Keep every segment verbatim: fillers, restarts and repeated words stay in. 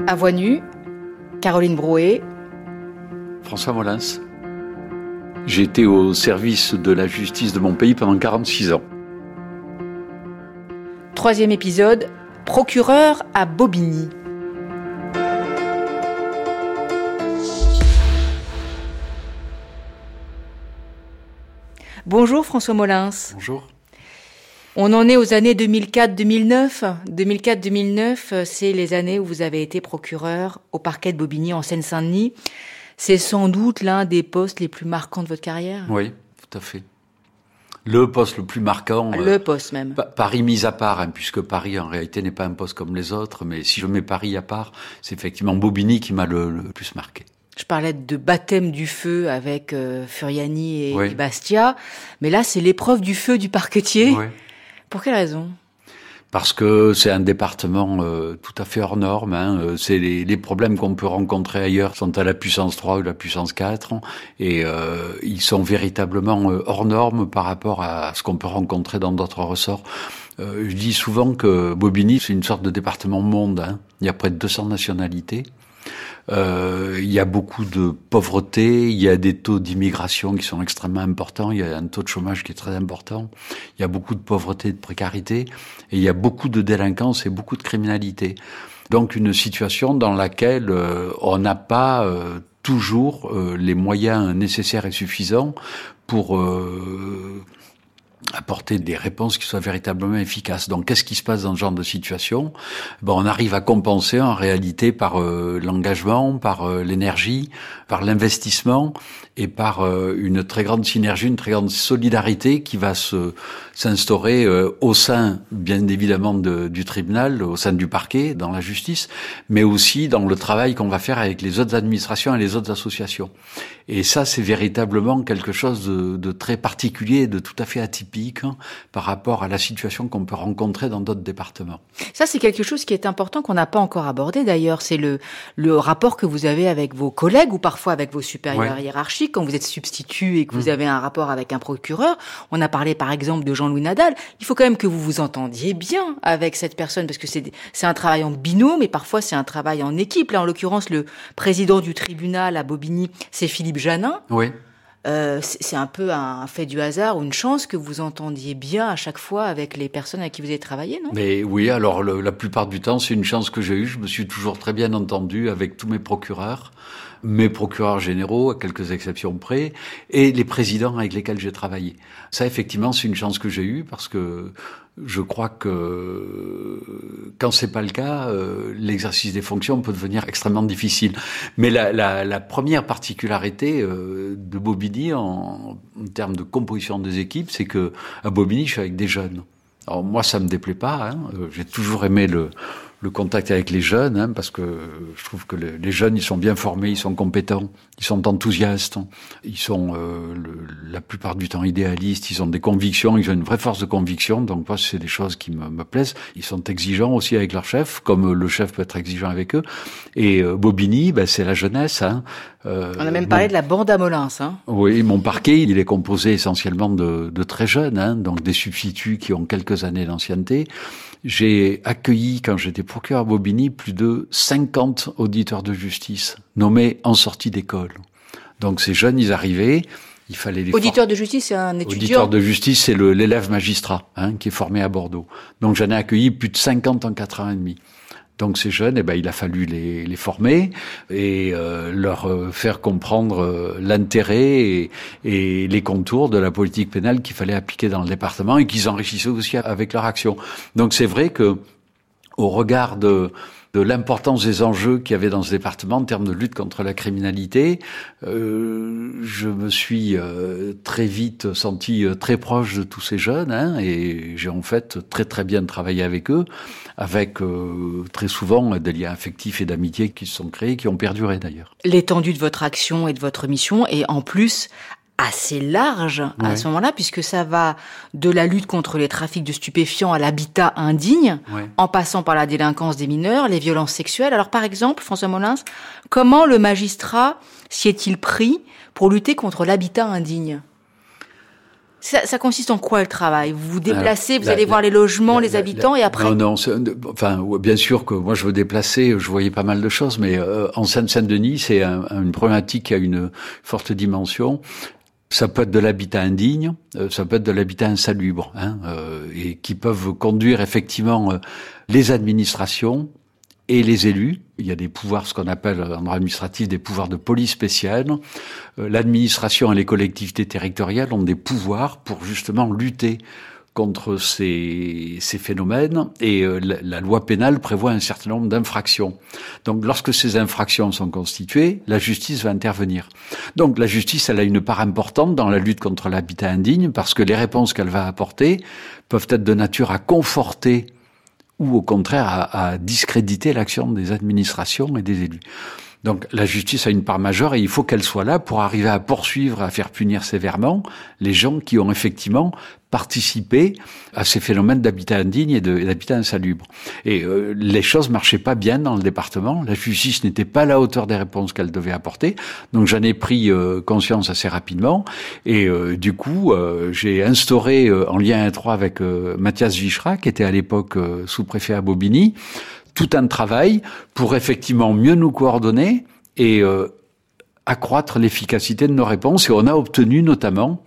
À Voix nue, Caroline Brouet. François Molins. J'ai été au service de la justice de mon pays pendant quarante-six ans. Troisième épisode, procureur à Bobigny. Bonjour François Molins. Bonjour. On en est aux années deux mille quatre deux mille neuf. deux mille quatre deux mille neuf, c'est les années où vous avez été procureur au parquet de Bobigny en Seine-Saint-Denis. C'est sans doute l'un des postes les plus marquants de votre carrière. Oui, tout à fait. Le poste le plus marquant. Le euh, poste même. Paris mis à part, hein, puisque Paris en réalité n'est pas un poste comme les autres, mais si je mets Paris à part, c'est effectivement Bobigny qui m'a le, le plus marqué. Je parlais de baptême du feu avec euh, Furiani et, oui. et Bastia, mais là c'est l'épreuve du feu du parquetier. Oui. Pour quelle raison ? Parce que c'est un département euh, tout à fait hors norme. Hein. C'est les, les problèmes qu'on peut rencontrer ailleurs sont à la puissance trois ou la puissance quatre, et euh, ils sont véritablement euh, hors norme par rapport à ce qu'on peut rencontrer dans d'autres ressorts. Euh, je dis souvent que Bobigny, c'est une sorte de département monde. Hein. Il y a près de deux cents nationalités. Euh, il y a beaucoup de pauvreté, il y a des taux d'immigration qui sont extrêmement importants, il y a un taux de chômage qui est très important, il y a beaucoup de pauvreté et de précarité, et il y a beaucoup de délinquance et beaucoup de criminalité. Donc une situation dans laquelle euh, on n'a pas euh, toujours euh, les moyens nécessaires et suffisants pour euh, apporter des réponses qui soient véritablement efficaces. Donc, qu'est-ce qui se passe dans ce genre de situation ? Ben, on arrive à compenser en réalité par euh, l'engagement, par euh, l'énergie, par l'investissement et par euh, une très grande synergie, une très grande solidarité qui va se s'instaurer euh, au sein, bien évidemment, de, du tribunal, au sein du parquet, dans la justice, mais aussi dans le travail qu'on va faire avec les autres administrations et les autres associations. Et ça, c'est véritablement quelque chose de, de très particulier, de tout à fait atypique hein, par rapport à la situation qu'on peut rencontrer dans d'autres départements. Ça, c'est quelque chose qui est important, qu'on n'a pas encore abordé d'ailleurs. C'est le, le rapport que vous avez avec vos collègues ou parfois avec vos supérieurs ouais. hiérarchiques quand vous êtes substitut et que vous mmh. avez un rapport avec un procureur. On a parlé par exemple de Jean-Louis Nadal. Il faut quand même que vous vous entendiez bien avec cette personne parce que c'est, c'est un travail en binôme et parfois c'est un travail en équipe. Là, en l'occurrence, le président du tribunal à Bobigny, c'est Philippe Janin. Oui. Euh, c'est un peu un fait du hasard ou une chance que vous entendiez bien à chaque fois avec les personnes avec qui vous avez travaillé, non ? Mais oui, alors le, la plupart du temps, c'est une chance que j'ai eue. Je me suis toujours très bien entendu avec tous mes procureurs, mes procureurs généraux, à quelques exceptions près, et les présidents avec lesquels j'ai travaillé. Ça, effectivement, c'est une chance que j'ai eue parce que je crois que quand c'est pas le cas, euh, l'exercice des fonctions peut devenir extrêmement difficile. Mais la, la, la première particularité euh, de Bobigny en, en termes de composition des équipes, c'est que à Bobigny, je suis avec des jeunes. Alors moi, ça me déplaît pas. Hein. J'ai toujours aimé le le contact avec les jeunes, hein, parce que je trouve que les, les jeunes, ils sont bien formés, ils sont compétents, ils sont enthousiastes, ils sont euh, le, la plupart du temps idéalistes, ils ont des convictions, ils ont une vraie force de conviction, donc moi, c'est des choses qui me, me plaisent. Ils sont exigeants aussi avec leur chef, comme le chef peut être exigeant avec eux. Et euh, Bobigny, ben, c'est la jeunesse. Hein. Euh, On a même parlé mon... de la bande à Molins. Hein. Oui, mon parquet, il est composé essentiellement de, de très jeunes, hein, donc des substituts qui ont quelques années d'ancienneté. J'ai accueilli, quand j'étais procureur à Bobigny, plus de cinquante auditeurs de justice nommés en sortie d'école. Donc ces jeunes, ils arrivaient, il fallait les Auditeur for... de justice, c'est un étudiant. Auditeur de justice, c'est le, l'élève magistrat hein, qui est formé à Bordeaux. Donc j'en ai accueilli plus de cinquante en quatre ans et demi. Donc ces jeunes, eh ben, il a fallu les, les former et euh, leur euh, faire comprendre euh, l'intérêt et, et les contours de la politique pénale qu'il fallait appliquer dans le département et qu'ils enrichissaient aussi avec leur action. Donc c'est vrai que, au regard de de l'importance des enjeux qu'il y avait dans ce département en termes de lutte contre la criminalité, euh, je me suis euh, très vite senti euh, très proche de tous ces jeunes, hein, et j'ai en fait très très bien travaillé avec eux, avec euh, très souvent des liens affectifs et d'amitié qui se sont créés, qui ont perduré d'ailleurs. L'étendue de votre action et de votre mission est en plus assez large à ouais. ce moment-là, puisque ça va de la lutte contre les trafics de stupéfiants à l'habitat indigne, ouais. en passant par la délinquance des mineurs, les violences sexuelles. Alors par exemple, François Molins, comment le magistrat s'y est-il pris pour lutter contre l'habitat indigne ? Ça, ça consiste en quoi le travail? Vous vous déplacez, Alors, vous la, allez la, voir les logements, la, les la, habitants la, et après? Non, non, enfin, bien sûr que moi je me déplaçais, je voyais pas mal de choses, mais euh, en Seine-Saint-Denis, c'est un, une problématique qui a une forte dimension. Ça peut être de l'habitat indigne, euh, ça peut être de l'habitat insalubre, hein, euh, et qui peuvent conduire effectivement euh, les administrations et les élus. Il y a des pouvoirs, ce qu'on appelle en droit administratif des pouvoirs de police spéciale. Euh, l'administration et les collectivités territoriales ont des pouvoirs pour justement lutter contre ces, ces phénomènes, et euh, la, la loi pénale prévoit un certain nombre d'infractions. Donc lorsque ces infractions sont constituées, la justice va intervenir. Donc la justice, elle a une part importante dans la lutte contre l'habitat indigne, parce que les réponses qu'elle va apporter peuvent être de nature à conforter ou au contraire à, à discréditer l'action des administrations et des élus. Donc la justice a une part majeure et il faut qu'elle soit là pour arriver à poursuivre, à faire punir sévèrement les gens qui ont effectivement participé à ces phénomènes d'habitat indigne et d'habitat insalubre. Et euh, les choses marchaient pas bien dans le département. La justice n'était pas à la hauteur des réponses qu'elle devait apporter. Donc j'en ai pris euh, conscience assez rapidement. Et euh, du coup, euh, j'ai instauré, euh, en lien étroit avec euh, Mathias Vichra, qui était à l'époque euh, sous-préfet à Bobigny, tout un travail pour effectivement mieux nous coordonner et euh, accroître l'efficacité de nos réponses. Et on a obtenu notamment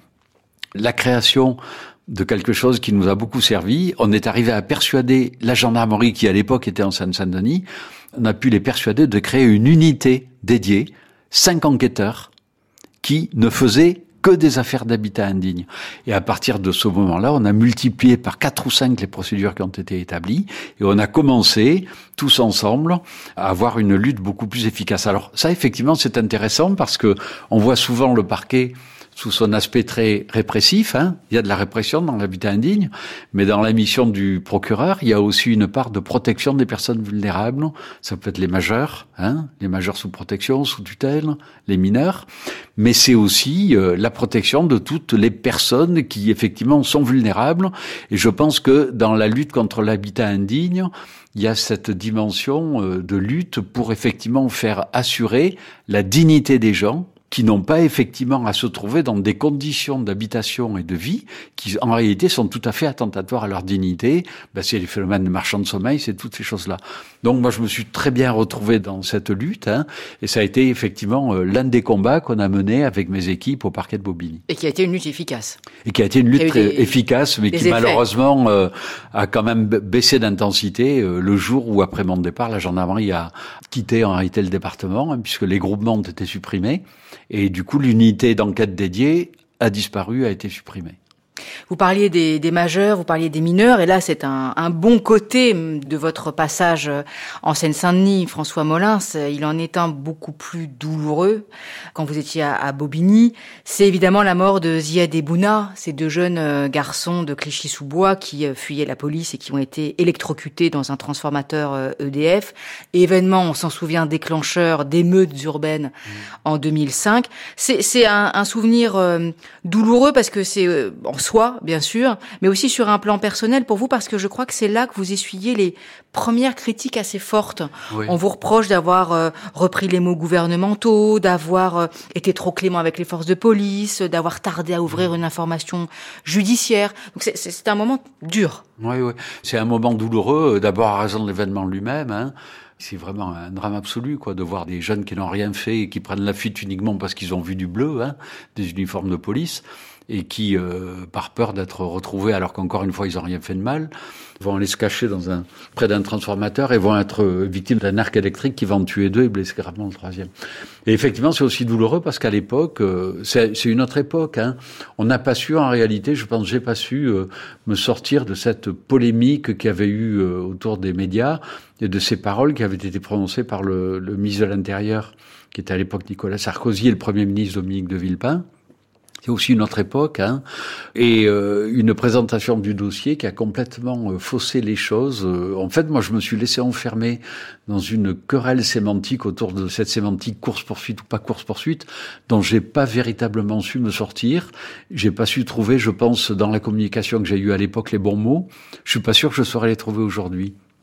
la création de quelque chose qui nous a beaucoup servi. On est arrivé à persuader la gendarmerie, qui à l'époque était en Seine-Saint-Denis, on a pu les persuader de créer une unité dédiée, cinq enquêteurs, qui ne faisaient que des affaires d'habitat indigne. Et à partir de ce moment-là, on a multiplié par quatre ou cinq les procédures qui ont été établies, et on a commencé, tous ensemble, à avoir une lutte beaucoup plus efficace. Alors ça, effectivement, c'est intéressant, parce que on voit souvent le parquet sous son aspect très répressif, hein. Il y a de la répression dans l'habitat indigne, mais dans la mission du procureur, il y a aussi une part de protection des personnes vulnérables. Ça peut être les majeurs, hein, les majeurs sous protection, sous tutelle, les mineurs, mais c'est aussi euh, la protection de toutes les personnes qui effectivement sont vulnérables. Et je pense que dans la lutte contre l'habitat indigne, il y a cette dimension euh, de lutte pour effectivement faire assurer la dignité des gens, qui n'ont pas effectivement à se trouver dans des conditions d'habitation et de vie qui, en réalité, sont tout à fait attentatoires à leur dignité. Ben, c'est les phénomènes de marchands de sommeil, c'est toutes ces choses-là. Donc, moi, je me suis très bien retrouvé dans cette lutte, hein, et ça a été effectivement euh, l'un des combats qu'on a menés avec mes équipes au parquet de Bobigny. Et qui a été une lutte efficace. Et qui a été une lutte très des, efficace, mais qui effets. malheureusement euh, a quand même baissé d'intensité euh, le jour où, après mon départ, la gendarmerie a quitté en réalité le département, hein, puisque les groupements ont été supprimés. Et du coup, l'unité d'enquête dédiée a disparu, a été supprimée. Vous parliez des, des majeurs, vous parliez des mineurs, et là c'est un, un bon côté de votre passage en Seine-Saint-Denis, François Molins. Il en est un beaucoup plus douloureux quand vous étiez à, à Bobigny. C'est évidemment la mort de Ziad et Bouna, ces deux jeunes garçons de Clichy-sous-Bois qui fuyaient la police et qui ont été électrocutés dans un transformateur E D F. Événement, on s'en souvient, déclencheur d'émeutes urbaines mmh. en deux mille cinq. C'est, c'est un, un souvenir euh, douloureux parce que c'est euh, en soi, bien sûr, mais aussi sur un plan personnel pour vous, parce que je crois que c'est là que vous essuyez les premières critiques assez fortes. Oui. On vous reproche d'avoir euh, repris les mots gouvernementaux, d'avoir euh, été trop clément avec les forces de police, d'avoir tardé à ouvrir une information judiciaire. Donc c'est, c'est, c'est un moment dur. Oui, oui. C'est un moment douloureux, d'abord à raison de l'événement lui-même, hein. C'est vraiment un drame absolu, quoi, de voir des jeunes qui n'ont rien fait et qui prennent la fuite uniquement parce qu'ils ont vu du bleu, hein, des uniformes de police, et qui, euh, par peur d'être retrouvés, alors qu'encore une fois ils n'ont rien fait de mal, vont aller se cacher dans un près d'un transformateur et vont être victimes d'un arc électrique qui va en tuer deux et blesser gravement le troisième. Et effectivement, c'est aussi douloureux parce qu'à l'époque, euh, c'est, c'est une autre époque, hein. On n'a pas su, en réalité, je pense, j'ai pas su euh, me sortir de cette polémique qu'il y avait eu euh, autour des médias et de ces paroles qui avaient été prononcées par le, le ministre de l'Intérieur, qui était à l'époque Nicolas Sarkozy, et le Premier ministre Dominique de Villepin. C'est aussi une autre époque, hein, et euh, une présentation du dossier qui a complètement euh, faussé les choses. Euh, en fait, moi, je me suis laissé enfermer dans une querelle sémantique autour de cette sémantique course-poursuite ou pas course-poursuite, dont j'ai pas véritablement su me sortir. J'ai pas su trouver, je pense, dans la communication que j'ai eue à l'époque, les bons mots. Je suis pas sûr que je saurais les trouver aujourd'hui.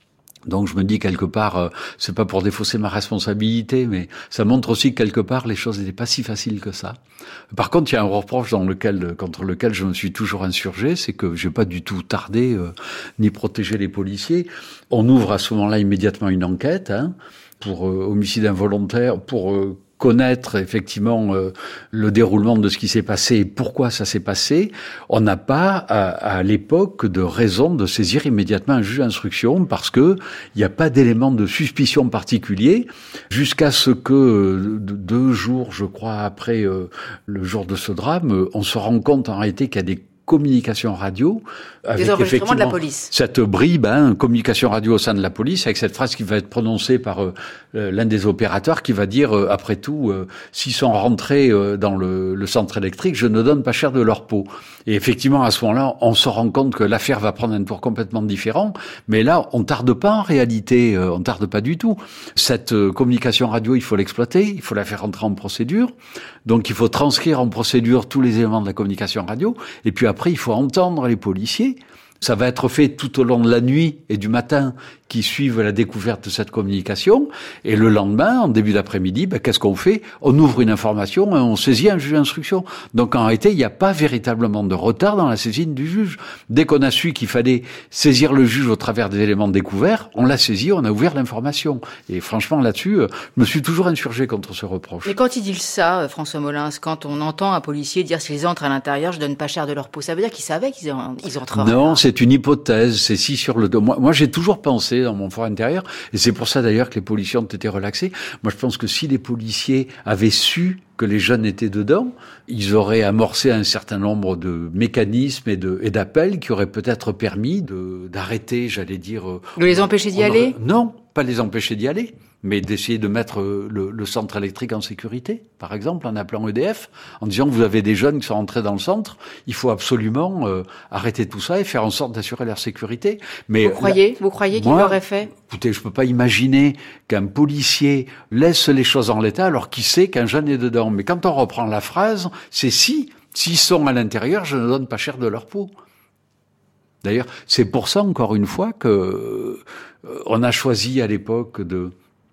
Donc je me dis quelque part, euh, c'est pas pour défausser ma responsabilité, mais ça montre aussi que quelque part les choses n'étaient pas si faciles que ça. Par contre, il y a un reproche dans lequel, contre lequel je me suis toujours insurgé, c'est que j'ai pas du tout tardé euh, ni protégé les policiers. On ouvre à ce moment-là immédiatement une enquête hein, pour euh, homicide involontaire, pour euh, connaître effectivement euh, le déroulement de ce qui s'est passé et pourquoi ça s'est passé. On n'a pas à, à l'époque de raison de saisir immédiatement un juge d'instruction parce que il n'y a pas d'élément de suspicion particulier jusqu'à ce que euh, deux jours, je crois, après euh, le jour de ce drame, on se rend compte en réalité qu'il y a des communication radio avec des enregistrements de la police. Cette bribe, hein, communication radio au sein de la police, avec cette phrase qui va être prononcée par euh, l'un des opérateurs qui va dire euh, après tout, euh, s'ils sont rentrés euh, dans le, le centre électrique, je ne donne pas cher de leur peau. Et effectivement, à ce moment-là, on se rend compte que l'affaire va prendre un tour complètement différent. Mais là, on tarde pas en réalité, euh, on tarde pas du tout. Cette euh, communication radio, il faut l'exploiter, il faut la faire rentrer en procédure. Donc, il faut transcrire en procédure tous les éléments de la communication radio. Et puis après, il faut entendre les policiers. Ça va être fait tout au long de la nuit et du matin qui suivent la découverte de cette communication. Et le lendemain, en début d'après-midi, ben, qu'est-ce qu'on fait? On ouvre une information et on saisit un juge d'instruction. Donc en réalité, il n'y a pas véritablement de retard dans la saisine du juge. Dès qu'on a su qu'il fallait saisir le juge au travers des éléments découverts, on l'a saisi, on a ouvert l'information. Et franchement, là-dessus, je me suis toujours insurgé contre ce reproche. Mais quand il dit ça, François Molins, quand on entend un policier dire s'ils entrent à l'intérieur, je donne pas cher de leur peau, ça veut dire qu'ils savaient qu'ils ils entreraient? Non, c'est une hypothèse. C'est si sur le dos. Moi, moi, j'ai toujours pensé dans mon fort intérieur, et c'est pour ça d'ailleurs que les policiers ont été relaxés. Moi, je pense que si les policiers avaient su que les jeunes étaient dedans, ils auraient amorcé un certain nombre de mécanismes et de et d'appels qui auraient peut-être permis de d'arrêter, j'allais dire, de les empêcher d'y aller. Aurait, non, pas les empêcher d'y aller, mais d'essayer de mettre le, le centre électrique en sécurité, par exemple, en appelant E D F, en disant que vous avez des jeunes qui sont rentrés dans le centre, il faut absolument euh, arrêter tout ça et faire en sorte d'assurer leur sécurité. Mais vous croyez, là, vous croyez qu'il l'aurait fait? Écoutez, je peux pas imaginer qu'un policier laisse les choses en l'état alors qu'il sait qu'un jeune est dedans. Mais quand on reprend la phrase, c'est si, s'ils sont à l'intérieur, je ne donne pas cher de leur peau. D'ailleurs, c'est pour ça, encore une fois, que euh, on a choisi à l'époque de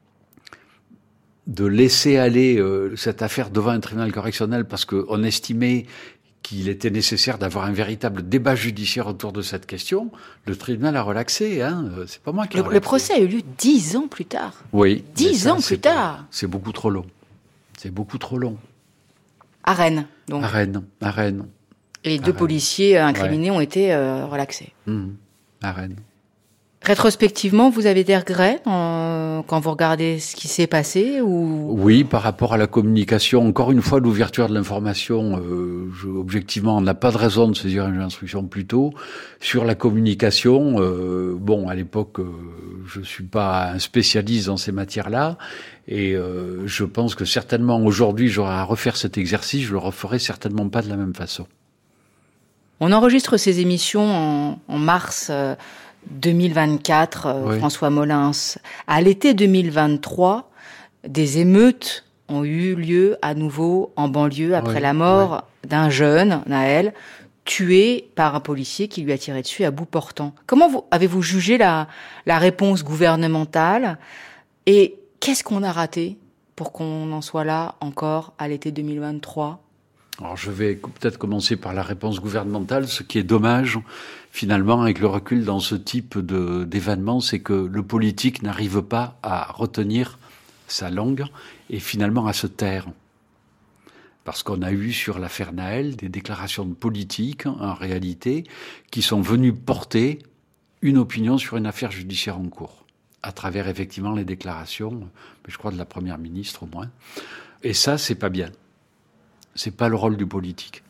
de laisser aller euh, cette affaire devant un tribunal correctionnel parce qu'on estimait qu'il était nécessaire d'avoir un véritable débat judiciaire autour de cette question. Le tribunal a relaxé, hein. C'est pas moi qui l'ai relaxé. Le procès a eu lieu dix ans plus tard. Oui. Dix ans plus tard. C'est beaucoup trop long. C'est beaucoup trop long. À Rennes, donc. À Rennes, à Rennes. Et les deux Rennes. policiers incriminés ouais. ont été euh, relaxés. Mmh. À Rennes. Rétrospectivement, vous avez des regrets euh, quand vous regardez ce qui s'est passé ou... Oui, par rapport à la communication. Encore une fois, l'ouverture de l'information, euh, je, objectivement, on n'a pas de raison de saisir une instruction plus tôt. Sur la communication, euh, bon, à l'époque, euh, je suis pas un spécialiste dans ces matières-là, et euh, je pense que certainement aujourd'hui, j'aurais à refaire cet exercice, je le referai certainement pas de la même façon. On enregistre ces émissions en, en mars. Euh, deux mille vingt-quatre, euh, oui. François Molins. À l'été deux mille vingt-trois, des émeutes ont eu lieu à nouveau en banlieue après oui, la mort oui. d'un jeune, Naël, tué par un policier qui lui a tiré dessus à bout portant. Comment vous, avez-vous jugé la, la réponse gouvernementale et qu'est-ce qu'on a raté pour qu'on en soit là encore à l'été deux mille vingt-trois ? Alors je vais peut-être commencer par la réponse gouvernementale. Ce qui est dommage, finalement, avec le recul dans ce type de, d'événement, c'est que le politique n'arrive pas à retenir sa langue et finalement à se taire. Parce qu'on a eu sur l'affaire Naël des déclarations de politiques, en réalité, qui sont venues porter une opinion sur une affaire judiciaire en cours, à travers effectivement les déclarations, je crois de la Première ministre au moins. Et ça, c'est pas bien. C'est pas le rôle du politique.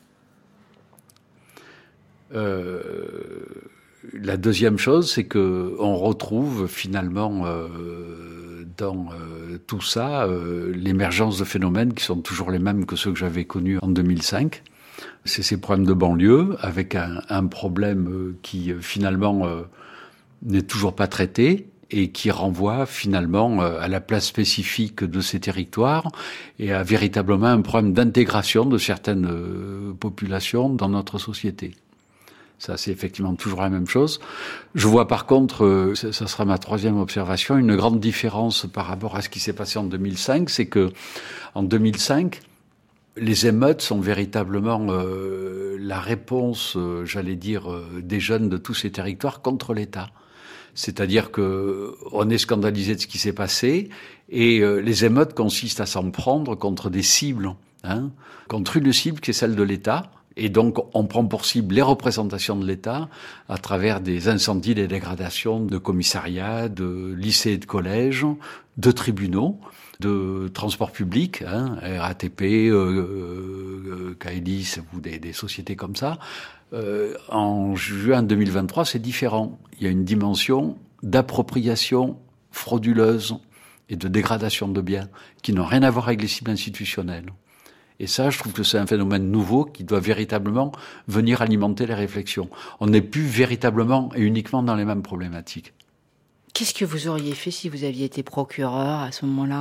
Euh, la deuxième chose, c'est que on retrouve finalement euh, dans euh, tout ça euh, l'émergence de phénomènes qui sont toujours les mêmes que ceux que j'avais connus en deux mille cinq. C'est ces problèmes de banlieue avec un, un problème euh, qui finalement euh, n'est toujours pas traité et qui renvoie finalement à la place spécifique de ces territoires et à véritablement un problème d'intégration de certaines populations dans notre société. Ça, c'est effectivement toujours la même chose. Je vois par contre, euh, ça, ça sera ma troisième observation, une grande différence par rapport à ce qui s'est passé en deux mille cinq, c'est que en deux mille cinq, les émeutes sont véritablement euh, la réponse, euh, j'allais dire, euh, des jeunes de tous ces territoires contre l'État. C'est-à-dire que on est scandalisé de ce qui s'est passé et euh, les émeutes consistent à s'en prendre contre des cibles, hein, contre une cible qui est celle de l'État. Et donc, on prend pour cible les représentations de l'État à travers des incendies, des dégradations de commissariats, de lycées et de collèges, de tribunaux, de transports publics, hein, R A T P, euh, euh, Caelis ou des, des sociétés comme ça. Euh, en juin deux mille vingt-trois, c'est différent. Il y a une dimension d'appropriation frauduleuse et de dégradation de biens qui n'ont rien à voir avec les cibles institutionnelles. Et ça, je trouve que c'est un phénomène nouveau qui doit véritablement venir alimenter les réflexions. On n'est plus véritablement et uniquement dans les mêmes problématiques. Qu'est-ce que vous auriez fait si vous aviez été procureur à ce moment-là ?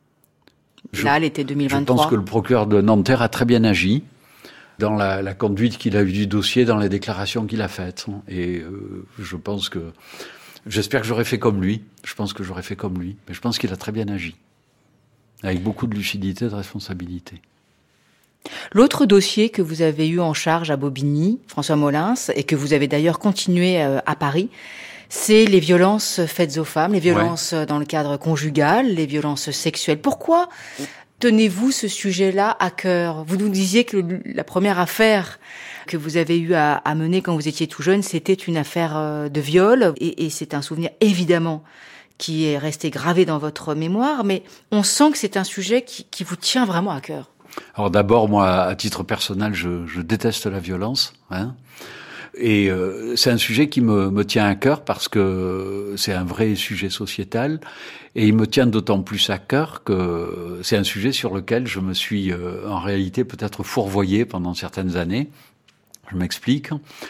Je, Là, l'été deux mille vingt-trois. Je pense que le procureur de Nanterre a très bien agi dans la, la conduite qu'il a eue du dossier, dans les déclarations qu'il a faites. Et euh, je pense que... J'espère que j'aurais fait comme lui. Je pense que j'aurais fait comme lui. Mais je pense qu'il a très bien agi. Avec beaucoup de lucidité et de responsabilité. L'autre dossier que vous avez eu en charge à Bobigny, François Molins, et que vous avez d'ailleurs continué à Paris, c'est les violences faites aux femmes, les violences ouais. dans le cadre conjugal, les violences sexuelles. Pourquoi tenez-vous ce sujet-là à cœur ? Vous nous disiez que la première affaire que vous avez eu à, à mener quand vous étiez tout jeune, c'était une affaire de viol, et, et c'est un souvenir évidemment qui est resté gravé dans votre mémoire, mais on sent que c'est un sujet qui, qui vous tient vraiment à cœur. Alors d'abord, moi, à titre personnel, je, je déteste la violence, hein. Et euh, c'est un sujet qui me, me tient à cœur parce que c'est un vrai sujet sociétal et il me tient d'autant plus à cœur que c'est un sujet sur lequel je me suis euh, en réalité peut-être fourvoyé pendant certaines années. Je m'explique.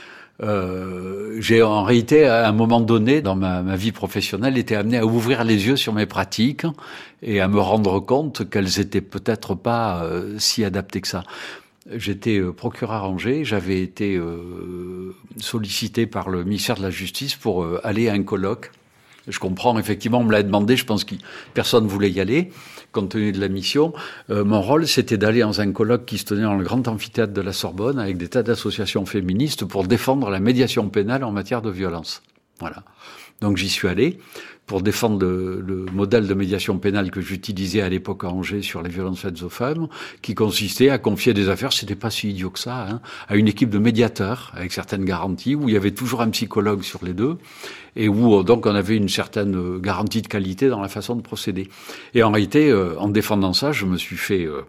Euh, j'ai en réalité, à un moment donné, dans ma, ma vie professionnelle, été amené à ouvrir les yeux sur mes pratiques et à me rendre compte qu'elles étaient peut-être pas euh, si adaptées que ça. J'étais euh, procureur à Angers, j'avais été euh, sollicité par le ministère de la Justice pour euh, aller à un colloque. Je comprends, effectivement, on me l'a demandé, je pense que personne ne voulait y aller, compte tenu de la mission. Euh, mon rôle, c'était d'aller dans un colloque qui se tenait dans le grand amphithéâtre de la Sorbonne, avec des tas d'associations féministes, pour défendre la médiation pénale en matière de violence. Voilà. Donc j'y suis allé pour défendre le, le modèle de médiation pénale que j'utilisais à l'époque à Angers sur les violences faites aux femmes, qui consistait à confier des affaires, c'était pas si idiot que ça, hein, à une équipe de médiateurs avec certaines garanties, où il y avait toujours un psychologue sur les deux, et où donc on avait une certaine garantie de qualité dans la façon de procéder. Et en réalité, euh, en défendant ça, je me suis fait euh,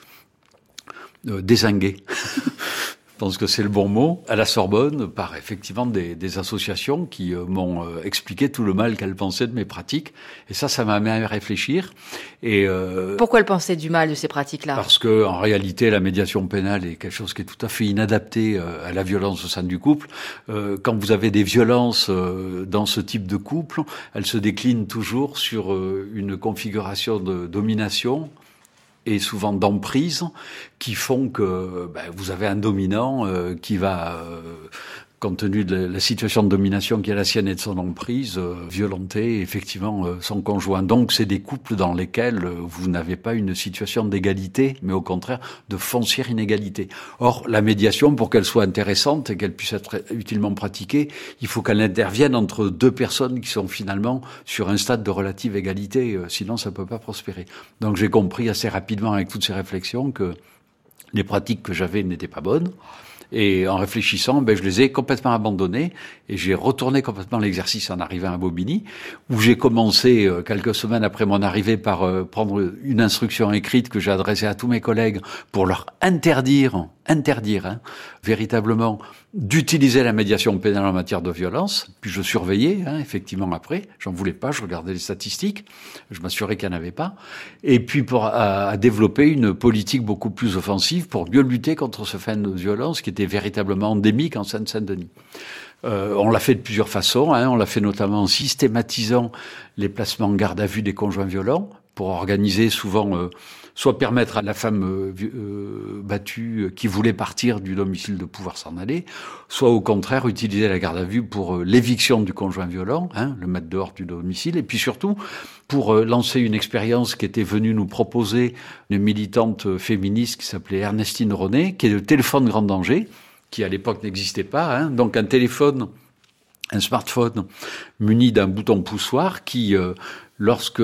euh, dézinguer. Je pense que c'est le bon mot, à la Sorbonne, par effectivement des, des associations qui euh, m'ont euh, expliqué tout le mal qu'elles pensaient de mes pratiques. Et ça, ça m'a amené à réfléchir. Et euh, pourquoi elles pensaient du mal de ces pratiques-là ? Parce que, en réalité, la médiation pénale est quelque chose qui est tout à fait inadapté euh, à la violence au sein du couple. Euh, quand vous avez des violences euh, dans ce type de couple, elles se déclinent toujours sur euh, une configuration de domination et souvent d'emprise, qui font que ben, vous avez un dominant euh, qui va, euh, compte tenu de la situation de domination qui est la sienne et de son emprise, euh, violenter effectivement euh, son conjoint. Donc c'est des couples dans lesquels euh, vous n'avez pas une situation d'égalité, mais au contraire de foncière inégalité. Or, la médiation, pour qu'elle soit intéressante et qu'elle puisse être utilement pratiquée, il faut qu'elle intervienne entre deux personnes qui sont finalement sur un stade de relative égalité, euh, sinon ça ne peut pas prospérer. Donc j'ai compris assez rapidement avec toutes ces réflexions que les pratiques que j'avais n'étaient pas bonnes. Et en réfléchissant, ben, je les ai complètement abandonnés et j'ai retourné complètement l'exercice en arrivant à Bobigny, où j'ai commencé euh, quelques semaines après mon arrivée par euh, prendre une instruction écrite que j'ai adressée à tous mes collègues pour leur interdire, interdire, hein, véritablement d'utiliser la médiation pénale en matière de violence. Puis je surveillais, hein, effectivement après, j'en voulais pas, je regardais les statistiques, je m'assurais qu'il n'y en avait pas. Et puis pour à, à développer une politique beaucoup plus offensive pour mieux lutter contre ce phénomène de violence qui était véritablement endémique en Seine-Saint-Denis. Euh, on l'a fait de plusieurs façons, hein, on l'a fait notamment en systématisant les placements en garde à vue des conjoints violents pour organiser souvent euh, soit permettre à la femme euh, euh, battue qui voulait partir du domicile de pouvoir s'en aller, soit au contraire utiliser la garde à vue pour euh, l'éviction du conjoint violent, hein, le mettre dehors du domicile, et puis surtout pour euh, lancer une expérience qui était venue nous proposer une militante féministe qui s'appelait Ernestine René, qui est le téléphone grand danger, qui à l'époque n'existait pas, hein, donc un téléphone, un smartphone muni d'un bouton poussoir qui... Euh, Lorsque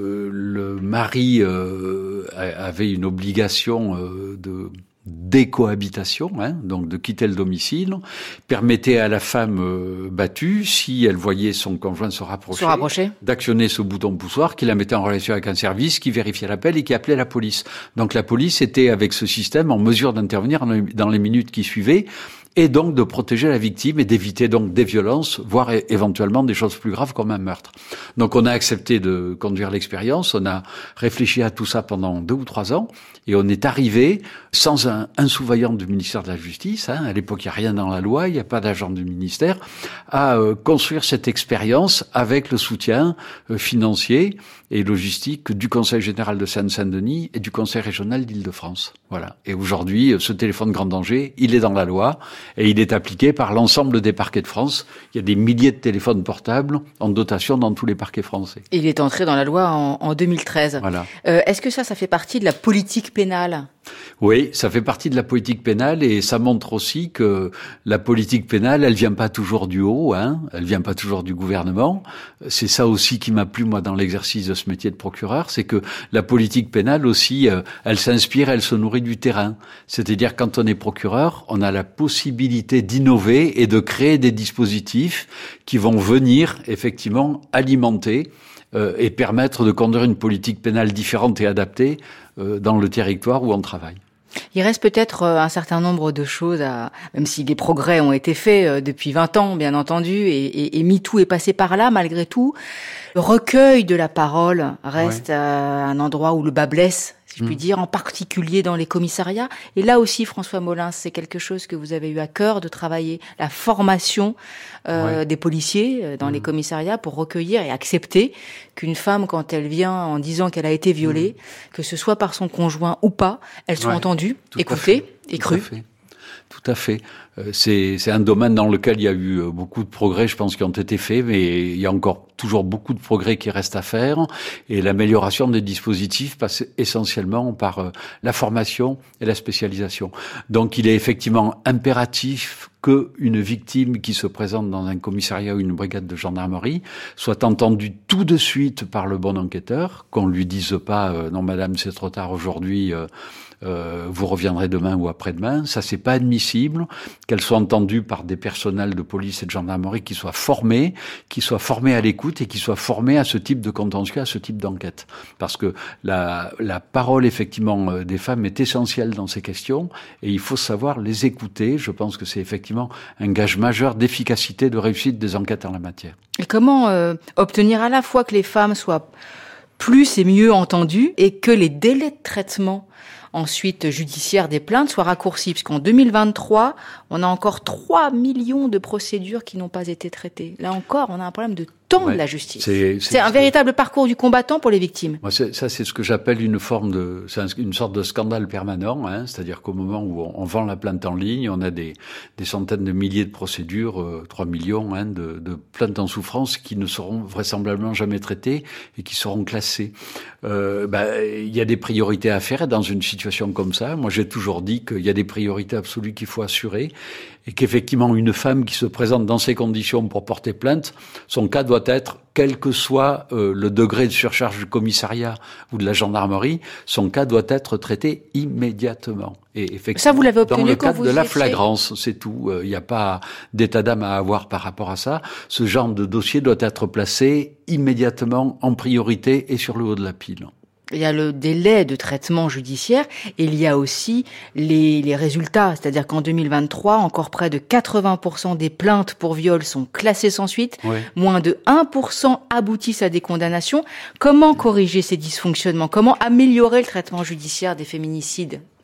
le mari euh, avait une obligation euh, de décohabitation, hein, donc de quitter le domicile, permettait à la femme euh, battue, si elle voyait son conjoint se rapprocher, se rapprocher, d'actionner ce bouton poussoir qui la mettait en relation avec un service qui vérifiait l'appel et qui appelait la police. Donc la police était, avec ce système, en mesure d'intervenir dans les minutes qui suivaient, et donc de protéger la victime et d'éviter donc des violences, voire é- éventuellement des choses plus graves comme un meurtre. Donc on a accepté de conduire l'expérience, on a réfléchi à tout ça pendant deux ou trois ans, et on est arrivé, sans un, un sous-vaillant du ministère de la Justice, hein, à l'époque il n'y a rien dans la loi, il n'y a pas d'agent du ministère, à euh, construire cette expérience avec le soutien euh, financier et logistique du Conseil général de Seine-Saint-Denis et du Conseil régional d'Île-de-France. Voilà. Et aujourd'hui, ce téléphone grand danger, il est dans la loi et il est appliqué par l'ensemble des parquets de France. Il y a des milliers de téléphones portables en dotation dans tous les parquets français. Il est entré dans la loi en, en deux mille treize. Voilà. Euh, est-ce que ça, ça fait partie de la politique pénale ? Oui, ça fait partie de la politique pénale et ça montre aussi que la politique pénale, elle vient pas toujours du haut, hein, elle vient pas toujours du gouvernement. C'est ça aussi qui m'a plu, moi, dans l'exercice de ce métier de procureur, c'est que la politique pénale aussi, euh, elle s'inspire, elle se nourrit du terrain. C'est-à-dire, quand on est procureur, on a la possibilité d'innover et de créer des dispositifs qui vont venir, effectivement, alimenter euh, et permettre de conduire une politique pénale différente et adaptée euh, dans le territoire où on travaille. Il reste peut-être un certain nombre de choses, à, même si des progrès ont été faits depuis vingt ans, bien entendu, et, et, et MeToo est passé par là, malgré tout. Le recueil de la parole reste ouais. un endroit où le bas blesse, si je puis mmh. dire, en particulier dans les commissariats. Et là aussi, François Molins, c'est quelque chose que vous avez eu à cœur de travailler, la formation euh, ouais. des policiers dans mmh. les commissariats pour recueillir et accepter qu'une femme, quand elle vient en disant qu'elle a été violée, mmh. que ce soit par son conjoint ou pas, elle soit ouais. entendue, Tout écoutée et crue. Tout à fait. C'est, c'est un domaine dans lequel il y a eu beaucoup de progrès, je pense, qui ont été faits, mais il y a encore toujours beaucoup de progrès qui restent à faire. Et l'amélioration des dispositifs passe essentiellement par la formation et la spécialisation. Donc, il est effectivement impératif qu'une victime qui se présente dans un commissariat ou une brigade de gendarmerie soit entendue tout de suite par le bon enquêteur, qu'on lui dise pas euh, « Non, madame, c'est trop tard aujourd'hui euh, ». Euh, vous reviendrez demain ou après-demain, ça c'est pas admissible, qu'elles soient entendues par des personnels de police et de gendarmerie qui soient formés, qui soient formés à l'écoute et qui soient formés à ce type de contentieux, à ce type d'enquête. Parce que la, la parole effectivement des femmes est essentielle dans ces questions et il faut savoir les écouter. Je pense que c'est effectivement un gage majeur d'efficacité, de réussite des enquêtes en la matière. Et comment euh, obtenir à la fois que les femmes soient plus et mieux entendues et que les délais de traitement ensuite judiciaire des plaintes soit raccourci, puisqu'en deux mille vingt-trois, on a encore trois millions de procédures qui n'ont pas été traitées. Là encore, on a un problème de temps ouais, de la justice. C'est, c'est, c'est un c'est... véritable parcours du combattant pour les victimes. Moi, c'est, ça, c'est ce que j'appelle une forme de, c'est une sorte de scandale permanent, hein, c'est-à-dire qu'au moment où on, on vend la plainte en ligne, on a des, des centaines de milliers de procédures, euh, trois millions hein, de, de plaintes en souffrance qui ne seront vraisemblablement jamais traitées et qui seront classées. Euh, bah, il y a des priorités à faire dans une situation comme ça. Moi, j'ai toujours dit qu'il y a des priorités absolues qu'il faut assurer et qu'effectivement, une femme qui se présente dans ces conditions pour porter plainte, son cas doit être, quel que soit euh, le degré de surcharge du commissariat ou de la gendarmerie, son cas doit être traité immédiatement. Et effectivement, ça, vous l'avez obtenu dans le quand cadre vous de la étiez... flagrance, c'est tout. Il euh, n'y a pas d'état d'âme à avoir par rapport à ça. Ce genre de dossier doit être placé immédiatement en priorité et sur le haut de la pile. Il y a le délai de traitement judiciaire et il y a aussi les, les résultats. C'est-à-dire qu'en deux mille vingt-trois, encore près de quatre-vingts pour cent des plaintes pour viol sont classées sans suite. Oui. Moins de un pour cent aboutissent à des condamnations. Comment corriger ces dysfonctionnements ? Comment améliorer le traitement judiciaire des féminicides ?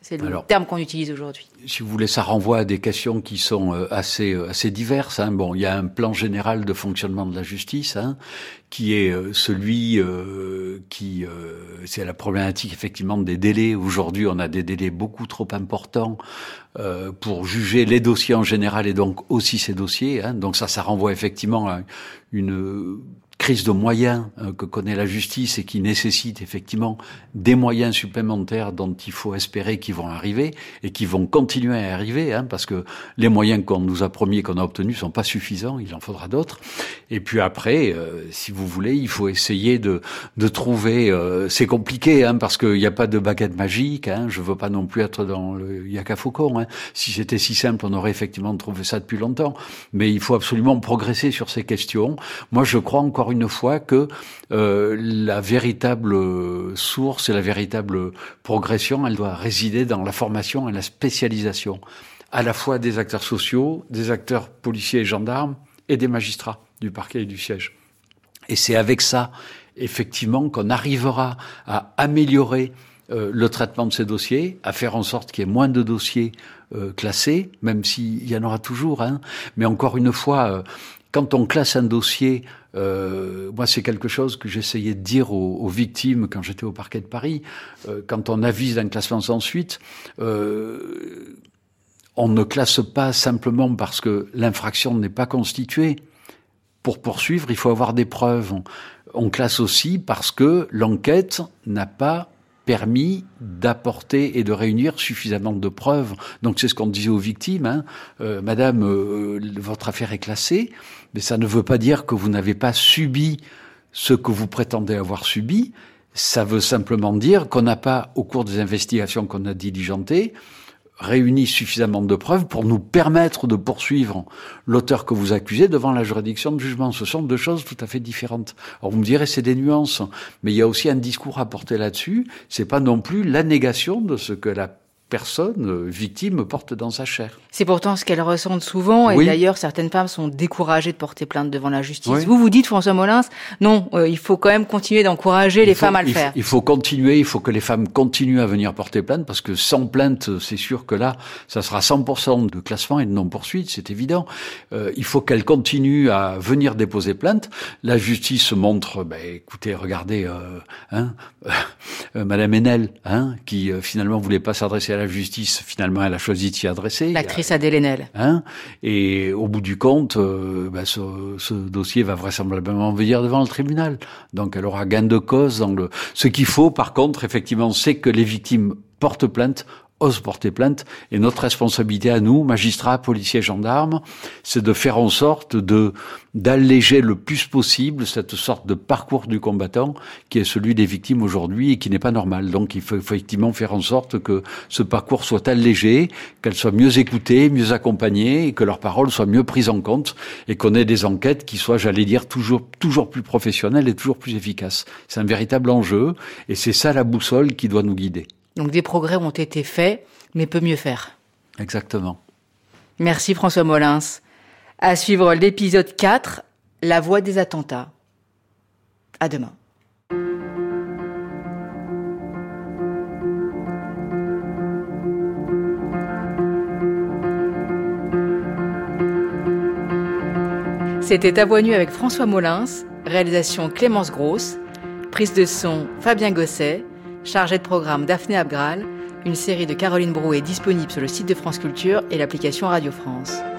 C'est le Alors, terme qu'on utilise aujourd'hui. Si vous voulez, ça renvoie à des questions qui sont assez assez diverses. Hein. Bon, il y a un plan général de fonctionnement de la justice, hein, qui est celui euh, qui euh, c'est la problématique effectivement des délais. Aujourd'hui, on a des délais beaucoup trop importants euh, pour juger les dossiers en général et donc aussi ces dossiers. Hein. Donc ça, ça renvoie effectivement à une crise de moyens euh, que connaît la justice et qui nécessite effectivement des moyens supplémentaires dont il faut espérer qu'ils vont arriver et qui vont continuer à arriver, hein, parce que les moyens qu'on nous a promis et qu'on a obtenus sont pas suffisants, il en faudra d'autres. Et puis après, euh, si vous voulez, il faut essayer de de trouver. Euh, c'est compliqué, hein, parce qu'il n'y a pas de baguette magique. Hein, je veux pas non plus être dans le Yaka Faucon. Hein. Si c'était si simple, on aurait effectivement trouvé ça depuis longtemps. Mais il faut absolument progresser sur ces questions. Moi, je crois encore une fois que euh, la véritable source et la véritable progression, elle doit résider dans la formation et la spécialisation, à la fois des acteurs sociaux, des acteurs policiers et gendarmes et des magistrats du parquet et du siège. Et c'est avec ça, effectivement, qu'on arrivera à améliorer euh, le traitement de ces dossiers, à faire en sorte qu'il y ait moins de dossiers euh, classés, même s'il y en aura toujours. Hein. Mais encore une fois, euh, quand on classe un dossier, euh, moi c'est quelque chose que j'essayais de dire aux, aux victimes quand j'étais au parquet de Paris, euh, quand on avise d'un classement sans suite, euh, on ne classe pas simplement parce que l'infraction n'est pas constituée. Pour poursuivre, il faut avoir des preuves. On classe aussi parce que l'enquête n'a pas permis d'apporter et de réunir suffisamment de preuves. Donc c'est ce qu'on disait aux victimes, hein. Euh, Madame, euh, votre affaire est classée, mais ça ne veut pas dire que vous n'avez pas subi ce que vous prétendez avoir subi. Ça veut simplement dire qu'on n'a pas, au cours des investigations qu'on a diligentées, réuni suffisamment de preuves pour nous permettre de poursuivre l'auteur que vous accusez devant la juridiction de jugement. Ce sont deux choses tout à fait différentes. Alors vous me direz, c'est des nuances, mais il y a aussi un discours à porter là-dessus. C'est pas non plus la négation de ce que la personne victime porte dans sa chair. C'est pourtant ce qu'elles ressentent souvent, et oui. D'ailleurs certaines femmes sont découragées de porter plainte devant la justice. Oui. Vous vous dites, François Molins, non, euh, il faut quand même continuer d'encourager les faut, femmes à le il faire. Faut, il faut continuer, il faut que les femmes continuent à venir porter plainte, parce que sans plainte, c'est sûr que là, ça sera cent pour cent de classement et de non-poursuite, c'est évident. Euh, il faut qu'elles continuent à venir déposer plainte. La justice se montre, ben, écoutez, regardez, euh, hein, euh, Madame Haenel, hein, qui euh, finalement voulait pas s'adresser à la justice, finalement elle a choisi de s'y adresser. L'actrice Adèle Haenel. Hein, et au bout du compte, euh, ben ce, ce dossier va vraisemblablement venir devant le tribunal. Donc elle aura gain de cause dans le. Ce qu'il faut, par contre, effectivement, c'est que les victimes portent plainte, osent porter plainte, et notre responsabilité à nous, magistrats, policiers, gendarmes, c'est de faire en sorte de d'alléger le plus possible cette sorte de parcours du combattant qui est celui des victimes aujourd'hui et qui n'est pas normal. Donc il faut effectivement faire en sorte que ce parcours soit allégé, qu'elles soient mieux écoutées, mieux accompagnées, et que leurs paroles soient mieux prises en compte, et qu'on ait des enquêtes qui soient, j'allais dire, toujours toujours plus professionnelles et toujours plus efficaces. C'est un véritable enjeu, et c'est ça la boussole qui doit nous guider. Donc des progrès ont été faits, mais peut mieux faire. Exactement. Merci François Molins. À suivre l'épisode quatre, La voie des attentats. À demain. C'était À voix nue avec François Molins, réalisation Clémence Grosse, prise de son Fabien Gosset, chargé de programme Daphné Abgral. Une série de Caroline Brouet est disponible sur le site de France Culture et l'application Radio France.